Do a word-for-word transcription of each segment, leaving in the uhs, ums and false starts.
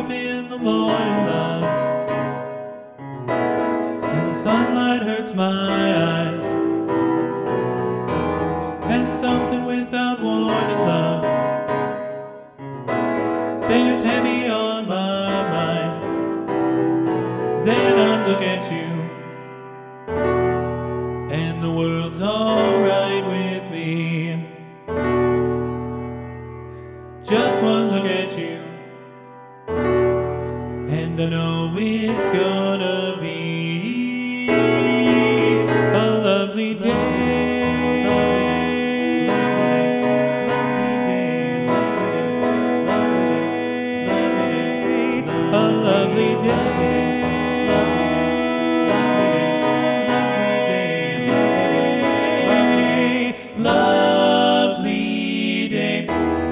up in the morning, love, and the sunlight hurts my eyes, and something without warning, love, bears heavy on my mind. Then I look at you, and the world's alright with me. Just one look at you, and I know it's gonna be a lovely day. A lovely day. Lovely day.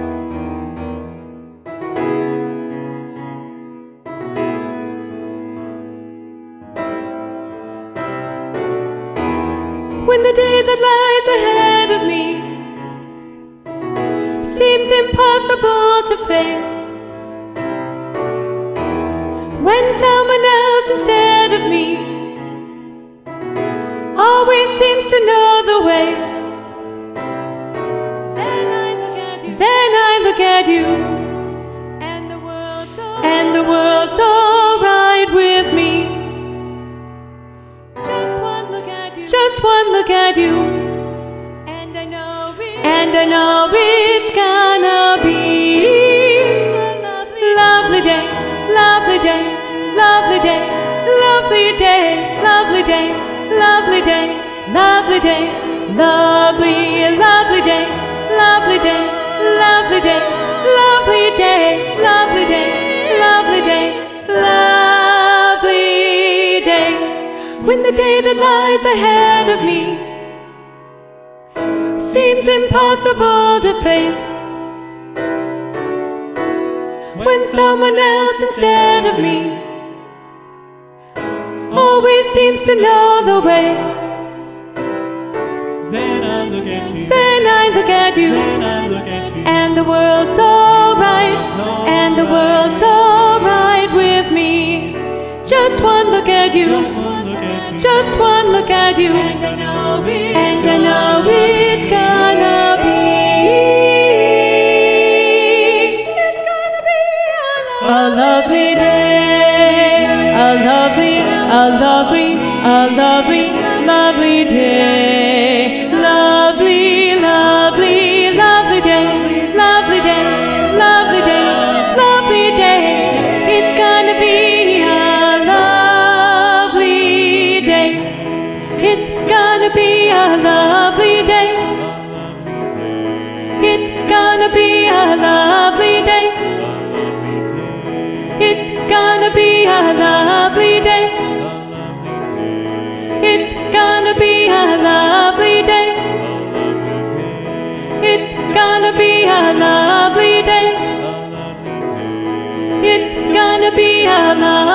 When the day that lies ahead of me seems impossible to face, when someone else instead of me always seems to know the way, then I look at you, then I look at you, and the world's all, and the world's all right with me. Just one look at you, just one look at you, and I know it, and I know it's gonna be a lovely, lovely day, lovely day, lovely day, lovely day, lovely day, lovely day, lovely day, lovely, lovely day, lovely day, lovely day, lovely day, lovely day, lovely day, lovely day. When the day that lies ahead of me seems impossible to face, when someone else instead of me always seems to know the way, then I look at you, then I look at you, then I look at you, and the world's alright, and the world's alright with me. Just one look at you, just one look at you, just one look at you, and I know it's, and I know it's gonna be, it's gonna be a lovely day, a lovely, a lovely, a lovely, lovely day, lovely, lovely, lovely day, lovely day, lovely day, lovely day. It's gonna be a lovely day. It's gonna be a lovely day. It's gonna be a lovely day. It's gonna be a lovely day. It's gonna be a lovely day. It's gonna be a lovely day. It's gonna be a lovely day.